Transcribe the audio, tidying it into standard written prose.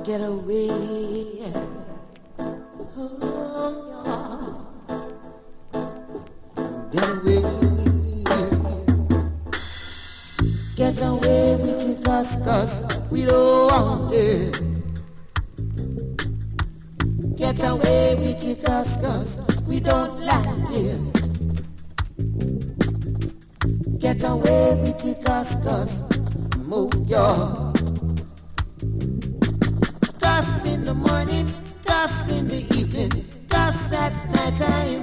get away. Oh, get away. Get away with it, cause we don't want it. Get away with it, cause we don't like it. Get away with it, cause move your cuss in the morning, cuss in the evening, cuss at night time.